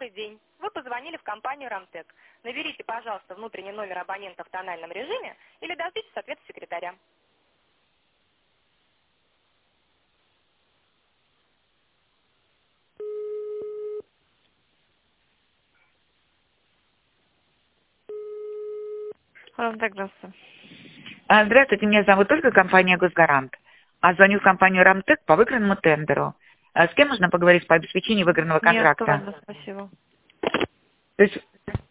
Добрый день. Вы позвонили в компанию «Рамтек». Наберите, пожалуйста, внутренний номер абонента в тональном режиме или дождитесь ответа секретаря. Рамтек, здравствуйте. Здравствуйте, меня зовут Ольга, компания «Госгарант». Звоню в компанию «Рамтек» по выигранному тендеру. С кем можно поговорить по обеспечению выигранного Не контракта? актуально, спасибо. То есть